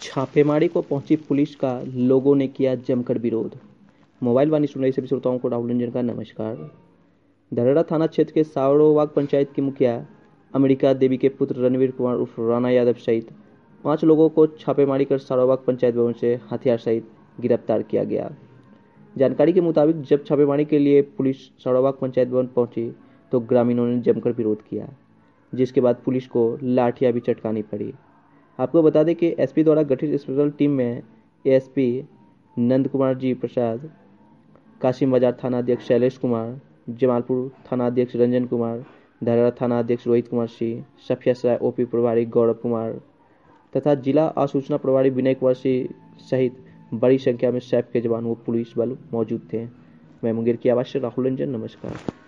छापेमारी को पहुंची पुलिस का लोगों ने किया जमकर विरोध। मोबाइल वाणी सुन रहे सभी श्रोताओं को राहुल रंजन का नमस्कार। धरहरा थाना क्षेत्र के सारोवाग पंचायत की मुखिया अमेरिका देवी के पुत्र रणवीर कुमार उर्फ राणा यादव सहित 5 लोगों को छापेमारी कर सारोवाग पंचायत भवन से हथियार सहित गिरफ्तार किया गया। जानकारी के मुताबिक जब छापेमारी के लिए पुलिस सारोवाग पंचायत भवन पहुंची तो ग्रामीणों ने जमकर विरोध किया, जिसके बाद पुलिस को लाठियां भी चटकानी पड़ी। आपको बता दें कि एसपी द्वारा गठित स्पेशल टीम में एएसपी नंद कुमार जी प्रसाद, कासिम बाजार थाना अध्यक्ष शैलेश कुमार, जमालपुर थाना अध्यक्ष रंजन कुमार, धरहरा थाना अध्यक्ष रोहित कुमार सिंह, सफिया सराय ओपी प्रभारी गौरव कुमार तथा जिला आसूचना प्रभारी विनय कुमार सिंह सहित बड़ी संख्या में सैप के जवान व पुलिस बल मौजूद थे। मैं मुंगेर की आवाज से राहुल रंजन, नमस्कार।